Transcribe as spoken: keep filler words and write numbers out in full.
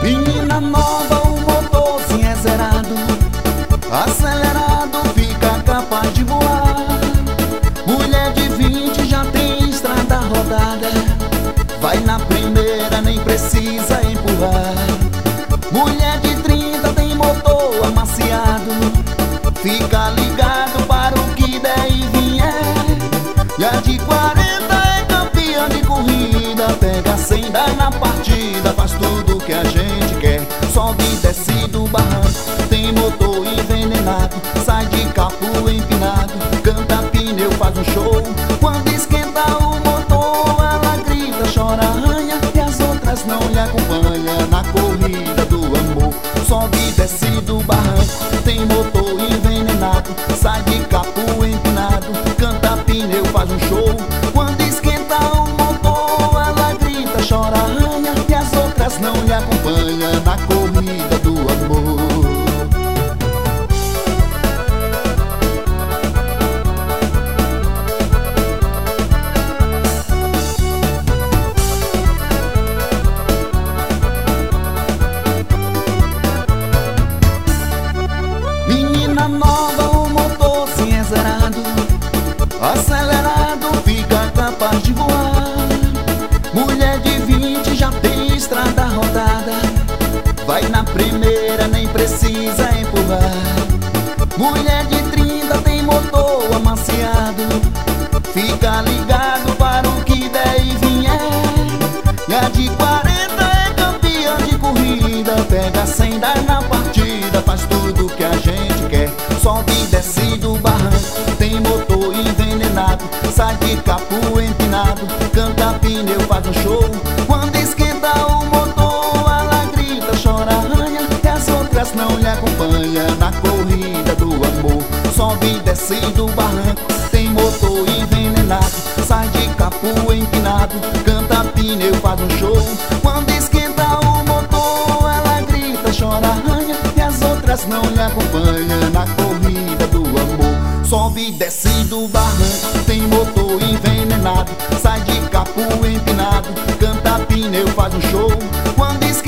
Menina nova, o motorzinho é zerado, acelerado, fica capaz de voar. Mulher de vinte já tem estrada rodada, vai na primeira, nem precisa empurrar. Mulher de trinta tem motor amaciado, fica ligado para o que der e vier. E a de quarenta é campeã de corrida, pega cem, dá na partida, faz tudo que a gente quer. Sobe e desce do barranco, tem motor envenenado, sai de capo empinado, canta pneu, faz um show. Quando esquenta o motor, ela grita, chora, arranha, e as outras não lhe acompanham na corrida do amor. Sobe e desce do barranco, tem motor envenenado, sai de capo empinado, canta pneu, faz um show. Quando esquenta o motor, ela grita, chora, arranha, e as outras não lhe acompanham na corrida do amor. Menina nova, o motorzinho é zerado, acelerado, fica capaz de voar. Mulher de vinte já tem estrada rodada, vai na primeira, nem precisa empurrar. Mulher de trinta tem motor amaciado, fica ligado para o que der e vier. E a de quarenta é campeã de corrida, pega cem, dá na partida, faz tudo que a gente quer. Sobe e desce do barranco, tem motor envenenado, sai de capo empinado, canta pneu, faz um show. Quando esquenta o motor, ela grita, chora, arranha, e as outras não lhe acompanham na corrida do amor. Sobe e desce do barranco, tem motor envenenado, sai de capo empinado, canta pneu, faz um show. Quando esquenta o motor, ela grita, chora, arranha, e as outras não lhe acompanham na corrida do amor. Sobe e desce do barranco, tem motor envenenado, sai de capo empinado, canta pneu, faz um show. Quando esquenta